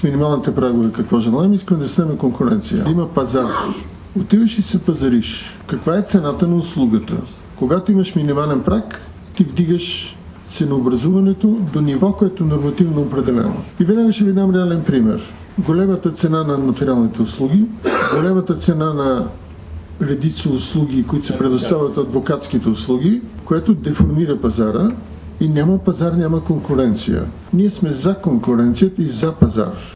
с минималните прагове какво желаем, искаме да снеме конкуренция. Има пазар. Отиваш и се пазариш. Каква е цената на услугата? Когато имаш минимален праг, ти вдигаш ценообразуването до ниво, което е нормативно определено. И веднага ще ви дам реален пример. Големата цена на нотариалните услуги, големата цена на редица услуги, които се предоставят адвокатските услуги, което деформира пазара и няма пазар, няма конкуренция. Ние сме за конкуренцията и за пазар.